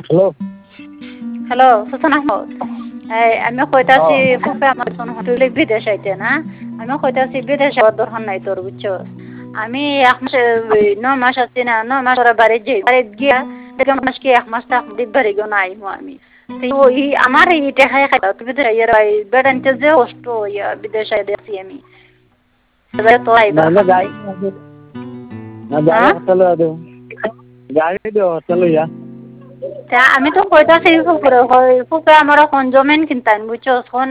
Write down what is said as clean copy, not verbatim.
Hello. Hello সুলতান আহমদ। আমি কইতাছি ফুফে আমার ফোন হটলে বিদেশ আইতে না। আমি কইতাছি বিদেশ যাওয়ার দরকার নাই তোর বুঝছো। আমি 1 মাস 9 মাস আছি না 9 মাস ওরা বাড়ি যাই বাড়ি গিয়া দেখলাম মাস কি 1 মাস থাক বাড়ি গো নাই আমি তো আমার এই টাকায় খাই তুমি তো ইয়ার বেড়াইতে যে কষ্ট ইয়া বিদেশে দেখছি আমি তো আইবা নাহলে গাড়ি না গাড়ি হ্যাঁ হোটেলে দেবো। গাড়ি দেবো হোটেলে যা। আমি তো কইতাছি ফুফে আমার এখন জমিন কিনতাম বুঝছো